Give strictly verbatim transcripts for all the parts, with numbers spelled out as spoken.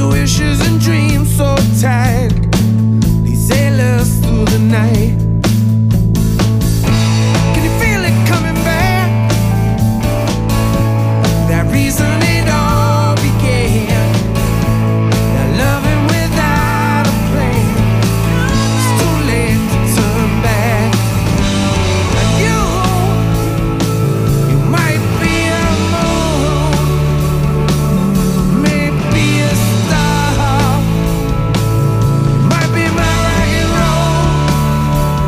your wishes and dreams so tight. These sailors through the night. Can you feel it coming back? That reason it all began. That loving without a plan. It's too late to turn back. And you, you might be a moon, maybe a star. You might be my rock and roll.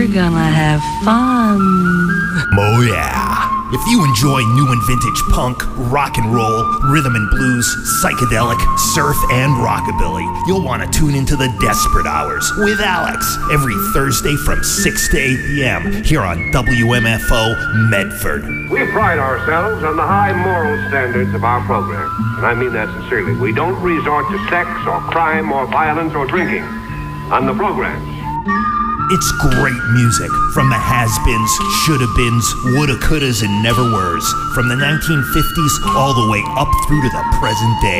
We're gonna have fun. Oh yeah. If you enjoy new and vintage punk, rock and roll, rhythm and blues, psychedelic, surf, and rockabilly, you'll want to tune into the Desperate Hours with Alex every Thursday from six to eight p.m. here on W M F O Medford. We pride ourselves on the high moral standards of our program, and I mean that sincerely. We don't resort to sex or crime or violence or drinking on the programs. It's great music from the has-beens, shoulda-beens, woulda-couldas, and never-weres, from the nineteen fifties all the way up through to the present day.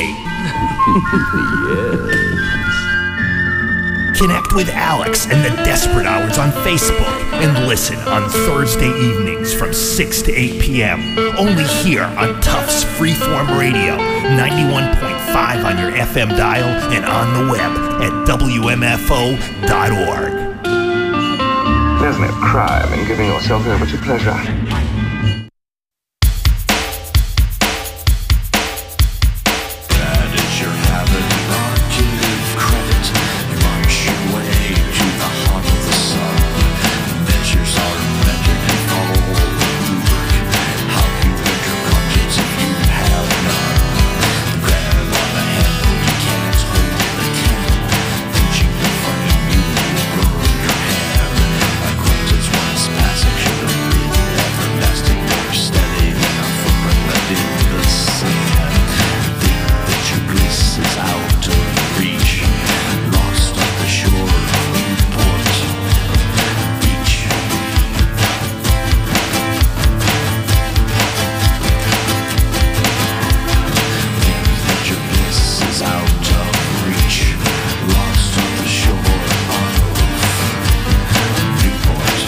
Yes. Connect with Alex and the Desperate Hours on Facebook and listen on Thursday evenings from six to eight p.m. only here on Tufts Freeform Radio, ninety-one point five on your F M dial and on the web at W M F O dot org. There's no crime in giving yourself over to pleasure. That is your habit, not give credit. You march your way to the heart of the sun. Measures are measured and follow the rubric. How you build your conscience if you have none. Grab on the handle, you can't hold the candle. Reaching in front of you will burn your hand. Passing should have been everlasting, more steady than a footprint left in the sand. Think that your bliss is out of reach, lost on the shore of Newport Beach. Think that your bliss is out of reach, lost on the shore of Newport.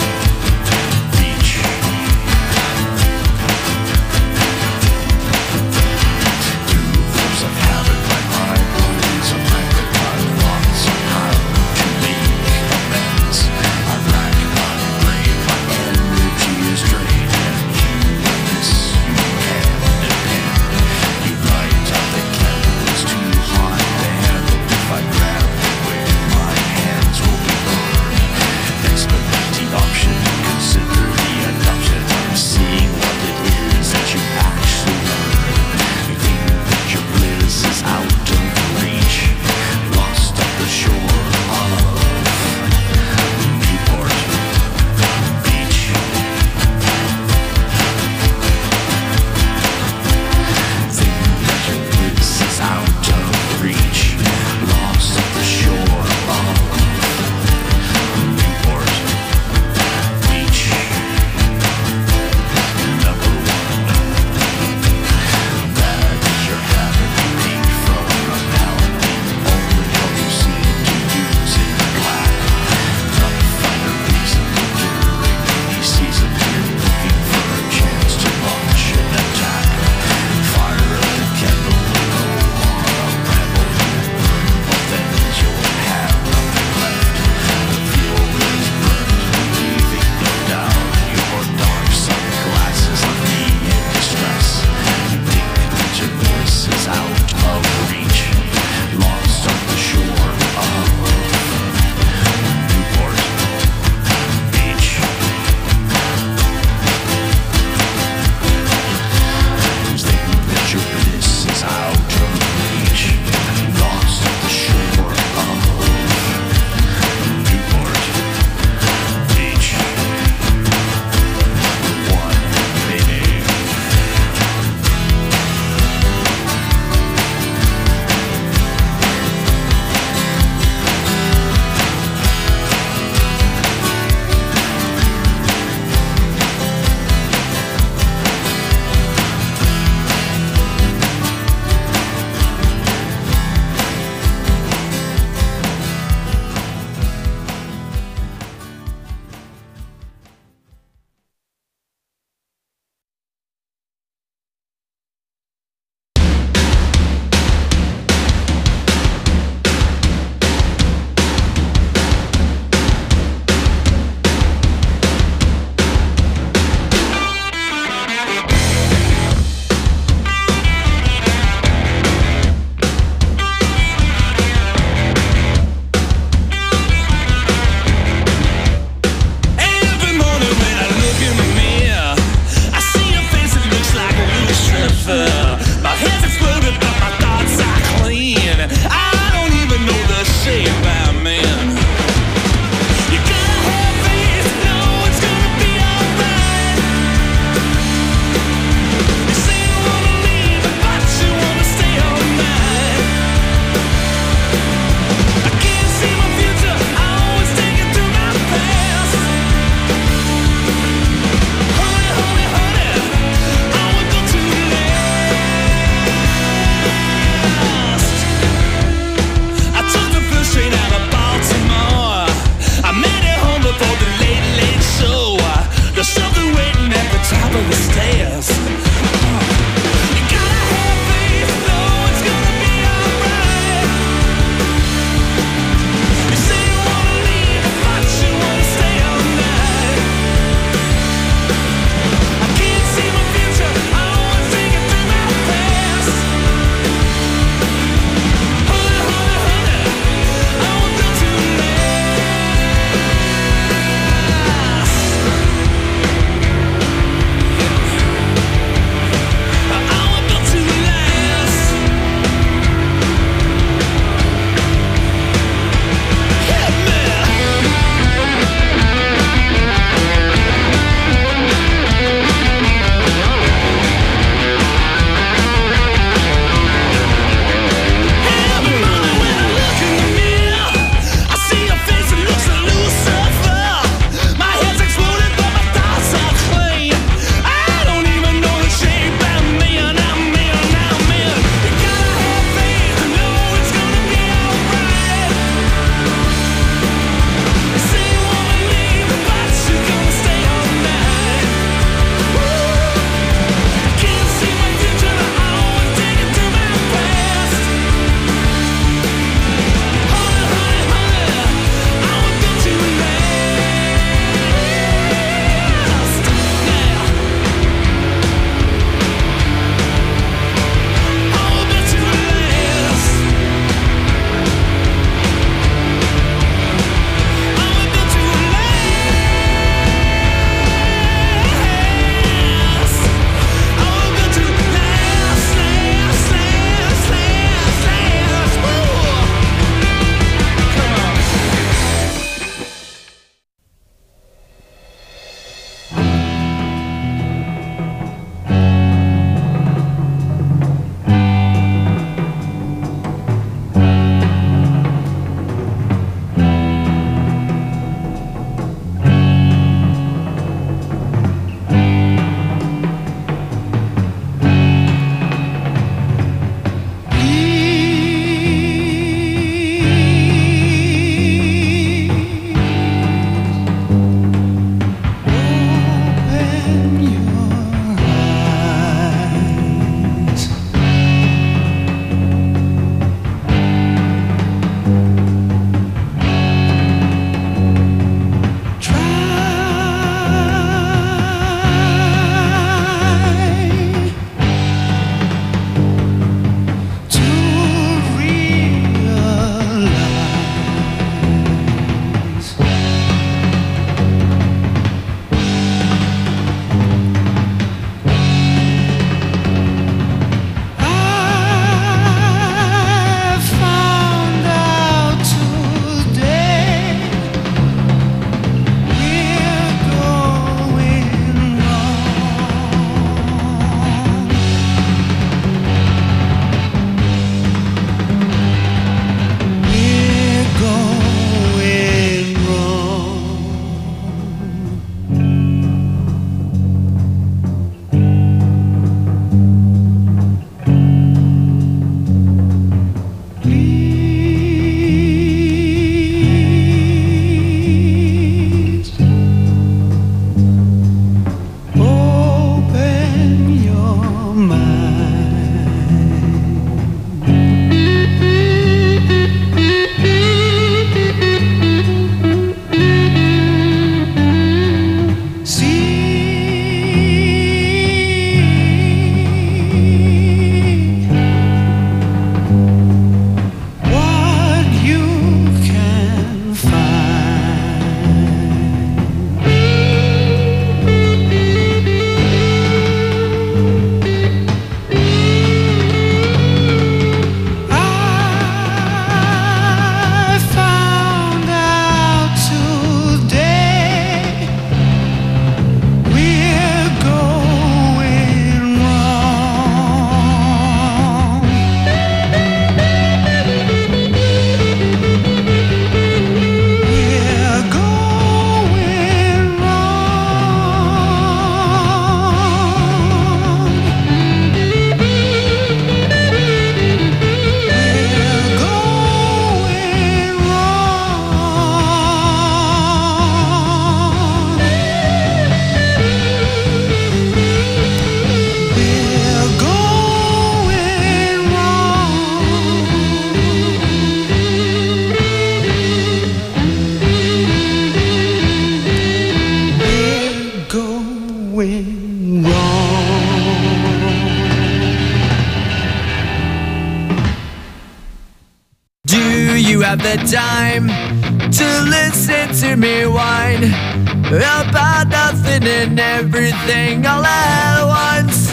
you have the time to listen to me whine about nothing and everything all at once?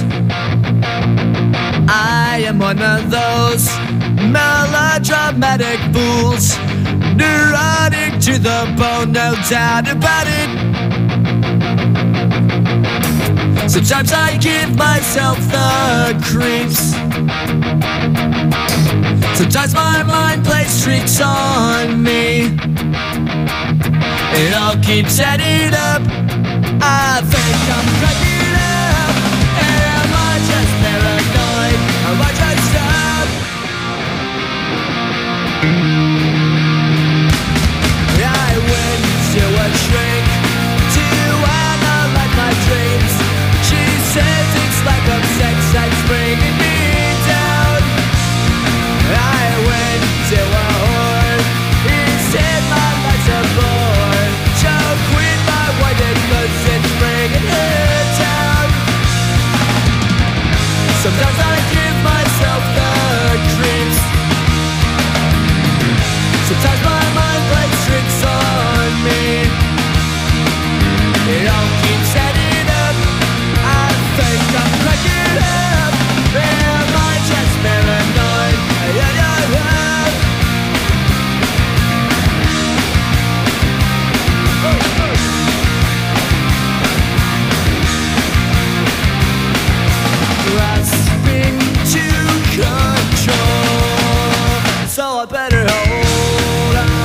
I am one of those melodramatic fools, neurotic to the bone, no doubt about it. Sometimes I give myself the creeps. Sometimes my mind plays tricks on me. It all keeps adding up. I think I'm cracking up. Am I just paranoid? Am I just up? I went to a shrink to analyze my dreams. She says it's like a sex that's bringing me down. I went to a whore. He said my life's a bore. Choke with my whited cause it's bringing her down. Sometimes I give myself the creeps. Sometimes my mind plays tricks on me. It all keeps adding up. I think I'm cracking up. Am I just paranoid? Yeah, yeah, yeah. Oh, oh. Grasping to control, so I better hold on.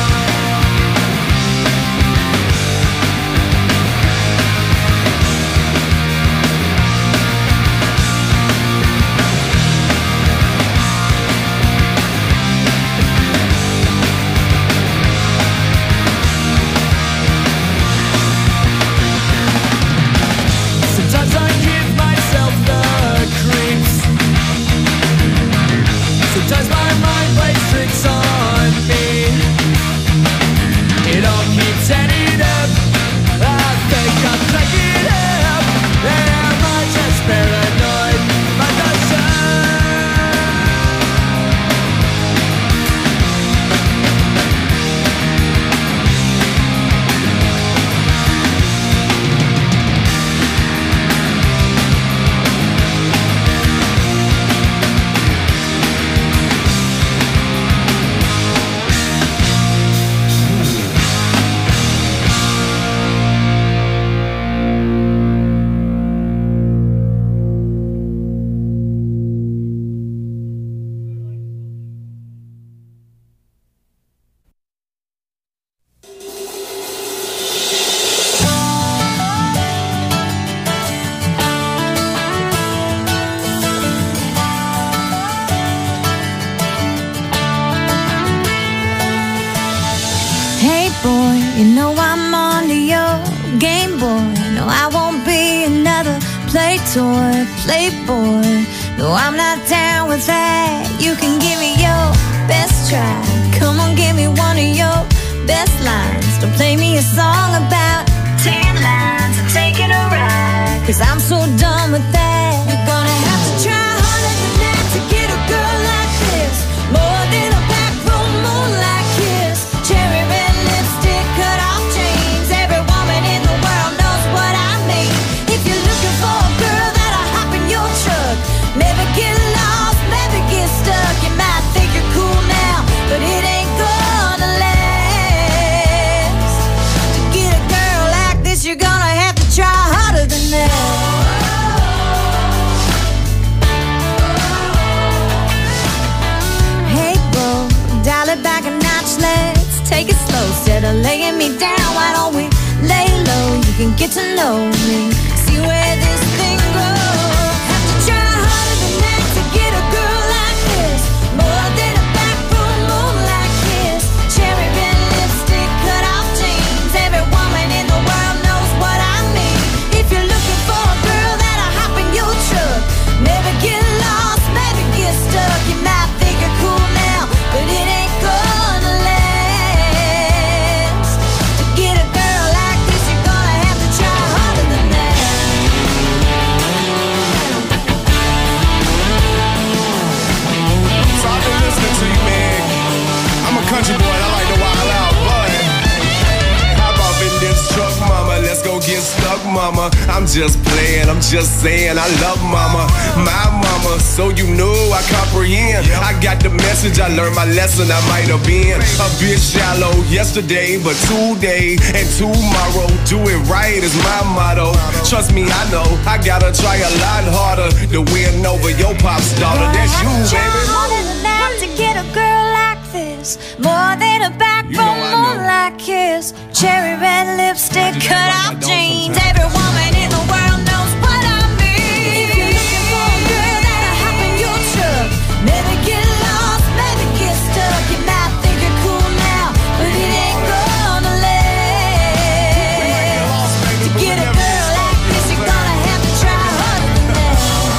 Sometimes I give myself the creeps. Sometimes my mind plays tricks on me. It all keeps adding up. I think I'm cracking up. Am I just paranoid? Am I just Hey boy, you know I'm on to your Game Boy. No, I won't be another play toy, playboy. No, I'm not down with that. You can give me your best try. Come on, give me one of your best lines. Don't play me a song about ten lines and taking a ride, cause I'm so done with that. You're gonna have to try harder than that to get a girl like this. More than a back room moonlight kiss. Cherry red lipstick, cut off jeans. Every woman in the world knows what I mean. If you're looking for a girl that'll hop in your truck, never get lost, never get stuck. You might think you're cool now, but it ain't gonna last. To get a girl like this, you're gonna have to try harder than that. Hey bro, dial it back a notch, let's take it slow. Instead of laying me down, why don't we lay low? You can get to know me, see where this thing goes. Have to try harder than that to get a girl like this. More than a back room moonlight kiss. Cherry red lipstick, cut off jeans. Every woman in the world knows what I mean. If you're looking for a girl that'll hop in your truck, never get lost, never get stuck. You might think you're cool now, but it ain't gonna last. To get a girl like this, you're gonna have to try harder than that. mama. I'm just playing, I'm just saying I love mama. My mama, so you know I comprehend. I got the message, I learned my lesson. I might have been a bit shallow yesterday, but today and tomorrow, do it right is my motto. Trust me, I know I gotta try a lot harder to win over your pop's daughter. That's you, baby. Harder than that to get a girl like this. More than a back row, more like kiss. Cherry red lipstick, cut out jeans. Every woman in the world knows what I mean. If you're looking for a girl that'll hop in your truck, maybe get lost, maybe get stuck. You might think you're cool now, but it ain't gonna last. To get a girl like this, you're gonna have to try harder than that.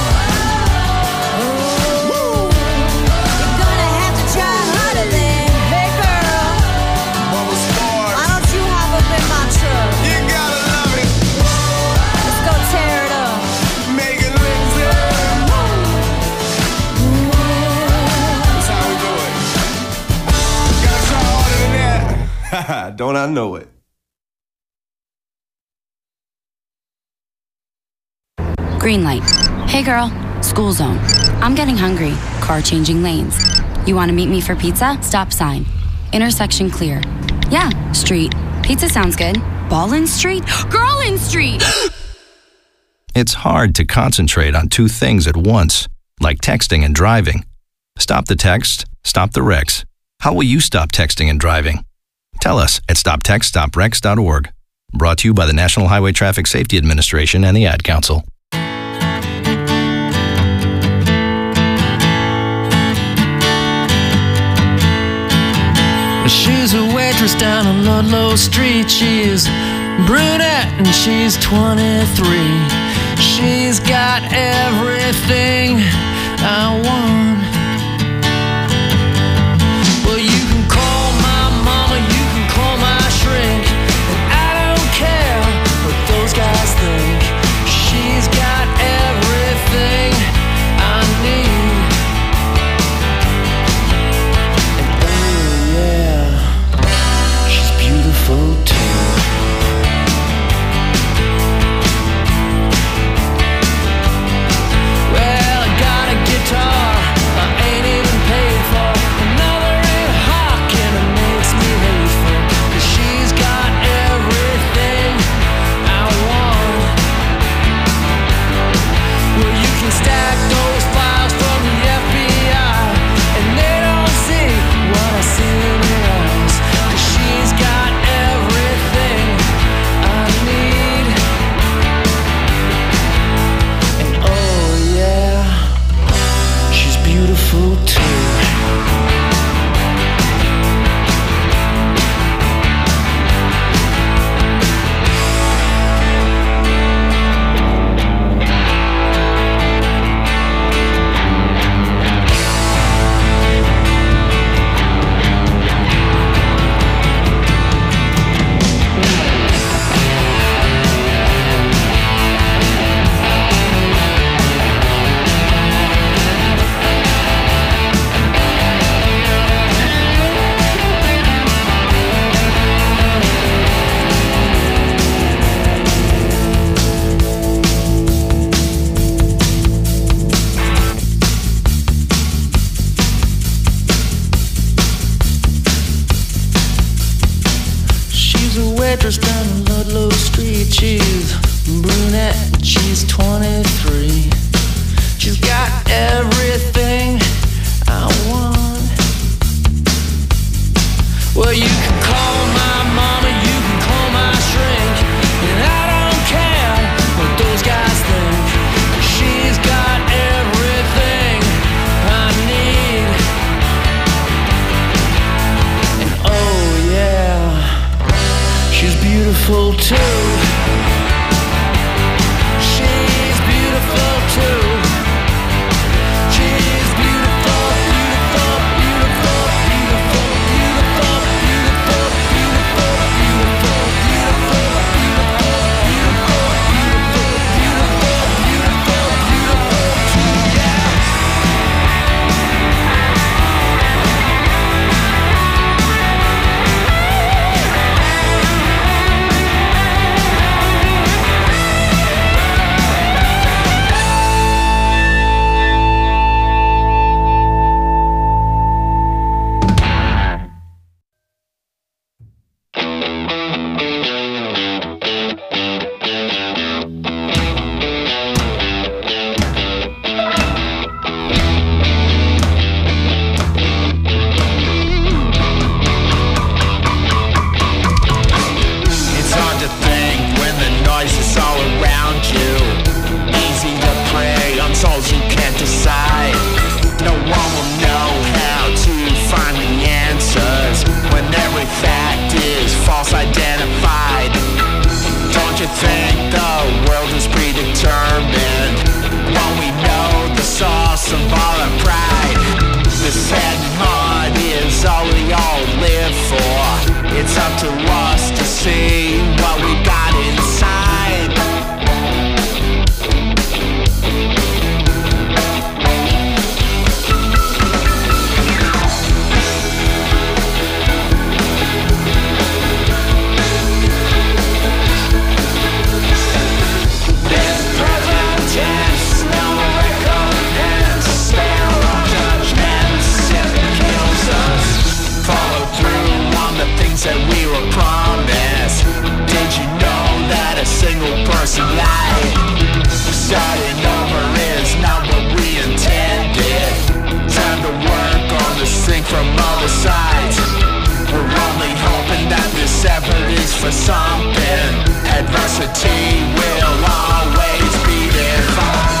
Oh, you're gonna have to try harder than. Hey girl, why don't you hop up in my truck? You gotta love it. Let's go tear it up. Megan Lindsay. That's how we do it. Gotta try harder than that. Don't I know it? Green light. Hey girl, school zone. I'm getting hungry. Car changing lanes. You want to meet me for pizza? Stop sign. Intersection clear. Yeah, street. Pizza sounds good. Ballin Street? Girlin Street! It's hard to concentrate on two things at once, like texting and driving. Stop the text, stop the wrecks. How will you stop texting and driving? Tell us at stop text stop wrecks dot org. Brought to you by the National Highway Traffic Safety Administration and the Ad Council. She's a waitress down on Ludlow Street. She's brunette and she's twenty-three. She's got everything I want. Well, you can call my mama, you can call my shrink, and I don't care what those guys think. She's got everything I need. Well, I got a guitar I ain't even paid for, another in hock and it makes me hateful, 'cause she's got everything I want. Well, you can stack those files from the F B I and they don't see what I see in your eyes, 'cause she's got everything I need. And oh yeah, she's beautiful too. She's a waitress down on Ludlow Street. She's brunette and she's twenty-three. She's got everything I want. Well, you can call my mama, you can call my shrink, and I don't care what those guys think. She's got everything I need. And oh yeah, she's beautiful too. She's beautiful. you think the world is predetermined when we know the source of all our pride? This head and heart is all we all live for. It's up to us to see what we got inside. That we were promised. Did you know that a single person lied? Starting over is not what we intended. Time to work on this thing from other sides. We're only hoping that this effort is for something. Adversity will always be defined.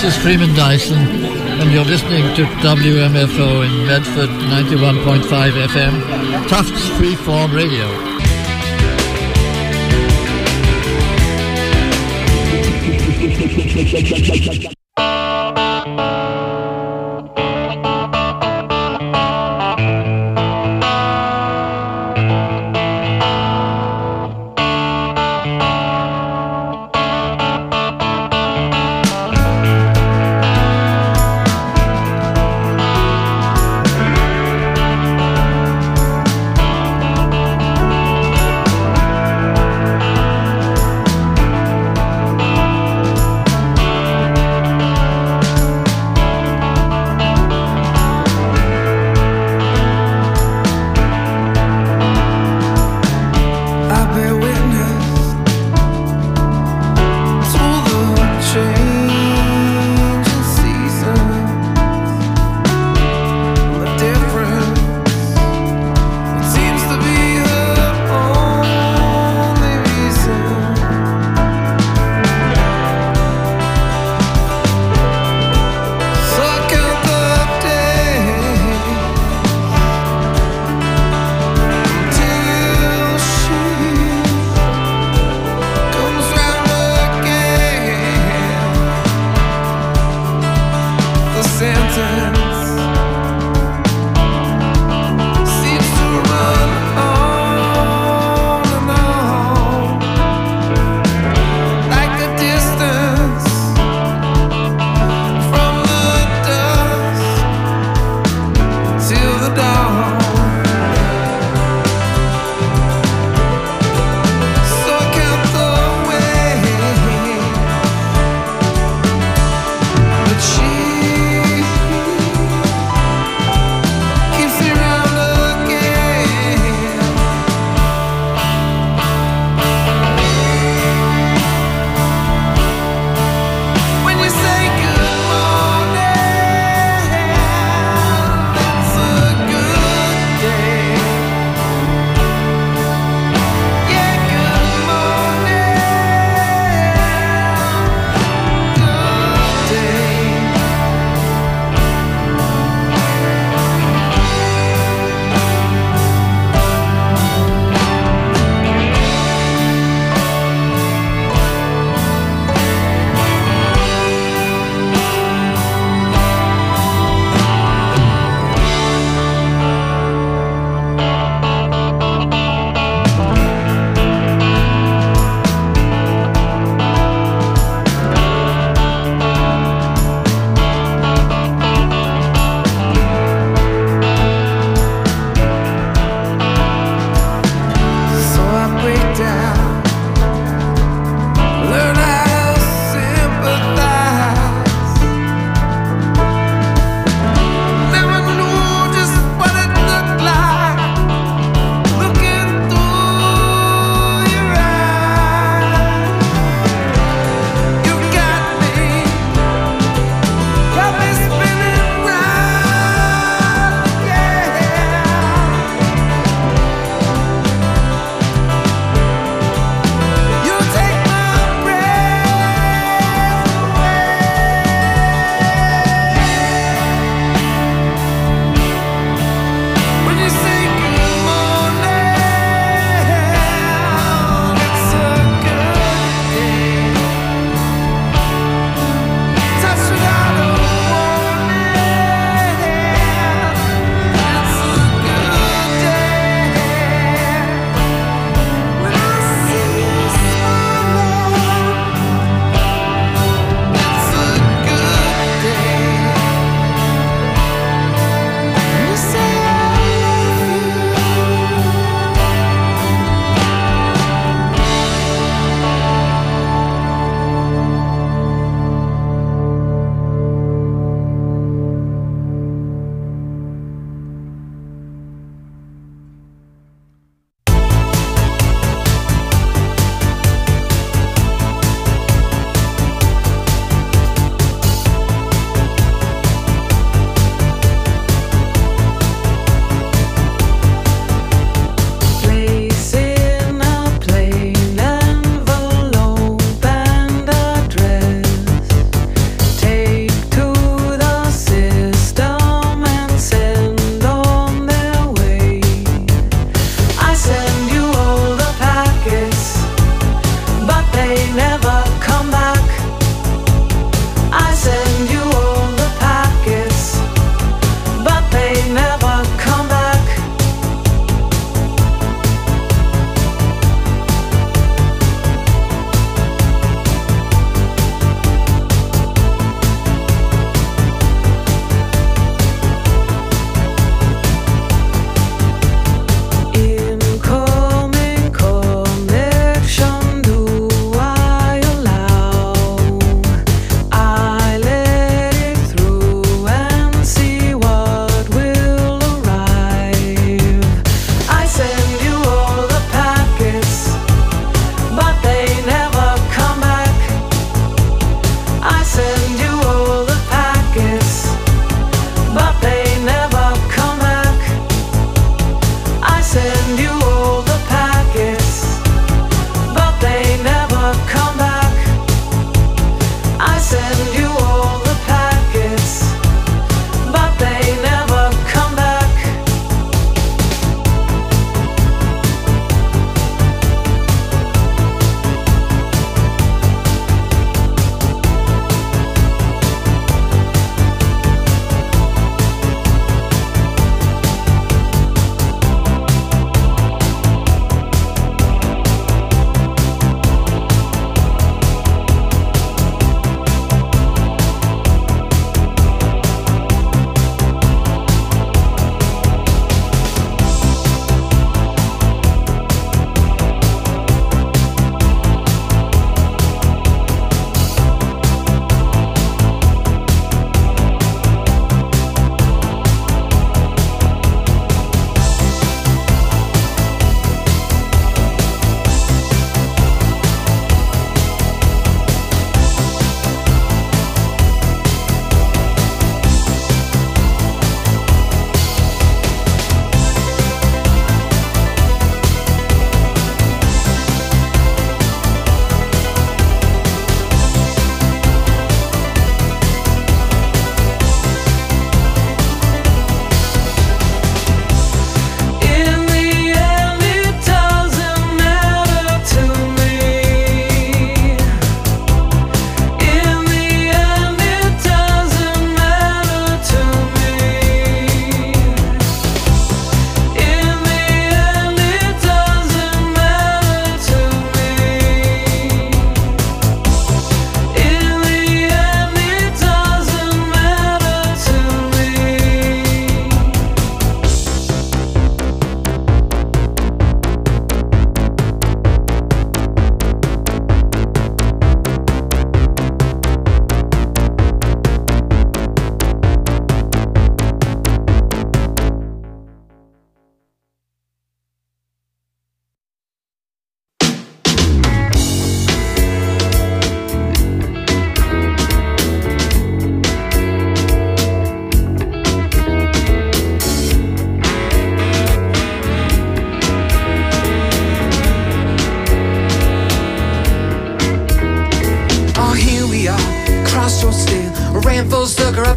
is Freeman Dyson, and you're listening to W M F O in Medford, ninety-one point five F M, Tufts Freeform Radio.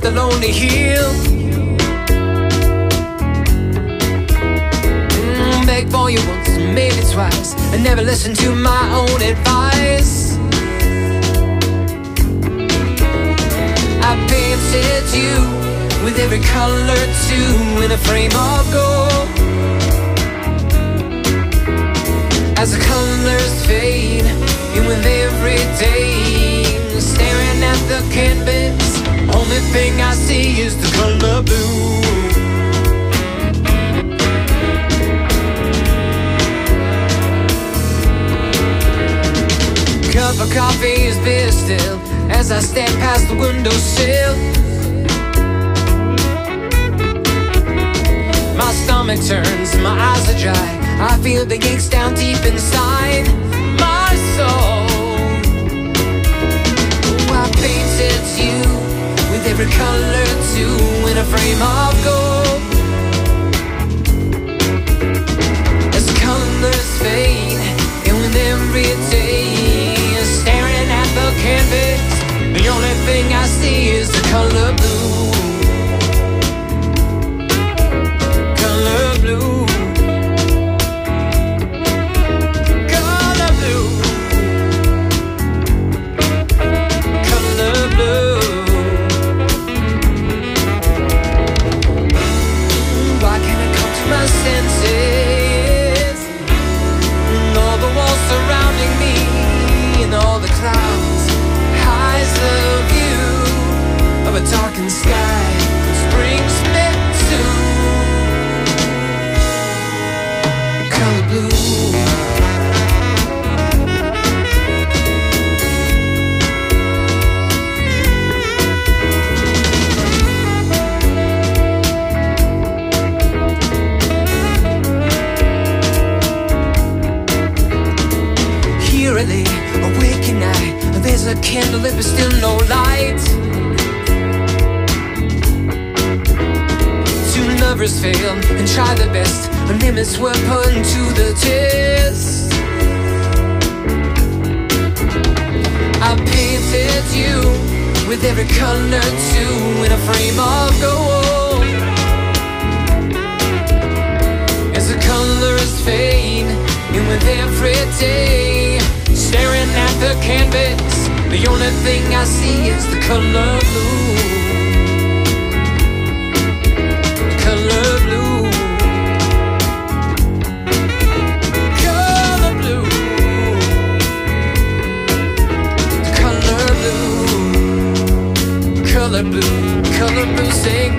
the lonely hill. Mm, beg for you once, maybe twice, and never listen to my own advice. I painted you with every color too in a frame of gold. As the colors fade in with every day, staring at the canvas, only thing I see is the color blue. Cup of coffee is beer still as I stand past the windowsill. My stomach turns, my eyes are dry, I feel the aches down deep inside my soul. Oh, I painted you with every color too in a frame of gold. As the colors fade and with every day, staring at the canvas, the only thing I see is the color blue. Color blue. Color blue. Color blue. Why can't I come to my senses? And all the walls surrounding me, and all the clouds hides the view of a darkened sky, which brings me to color blue. Here I lay, awake at night. There's a candle lit but still no light. Two lovers fail and try their best, but limits were put to the test. I painted you with every color too in a frame of gold. As the colors fade in with every day, staring at the canvas, the only thing I see is the color blue. Color blue. Color blue. Color blue. Color blue. Color blue. Sing.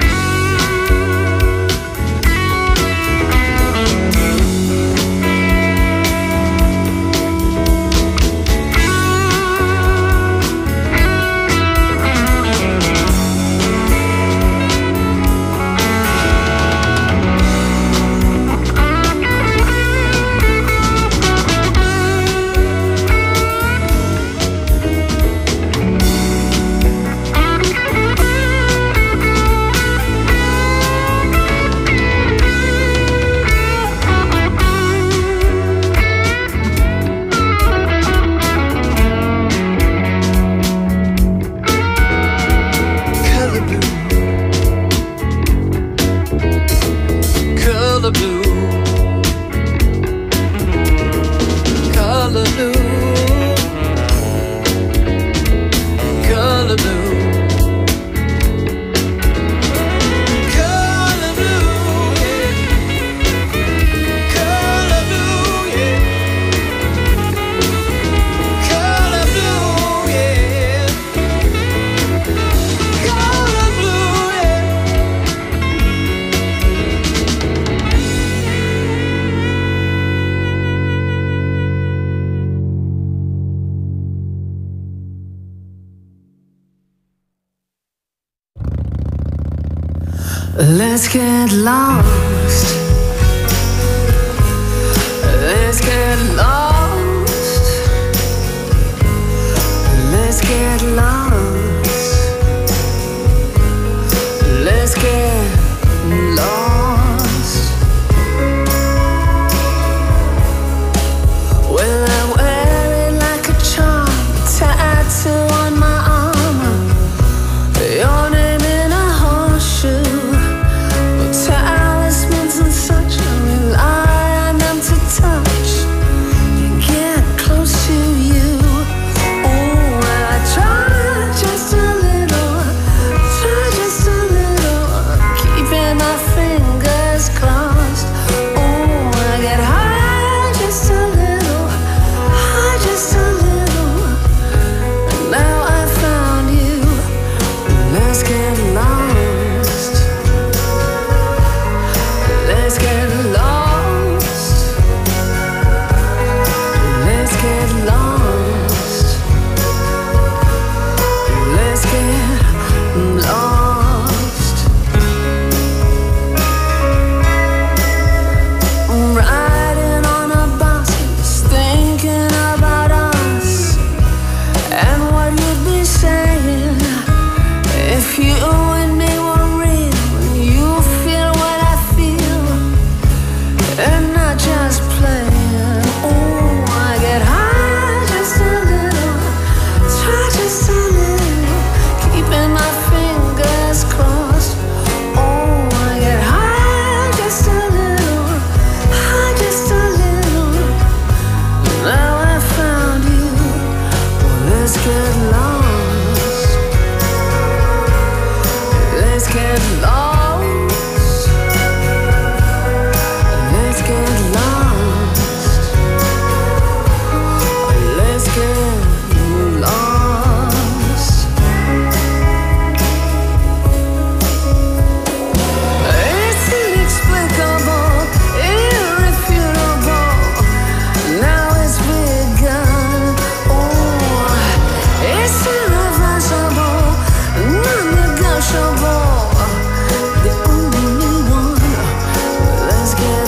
Let's get lost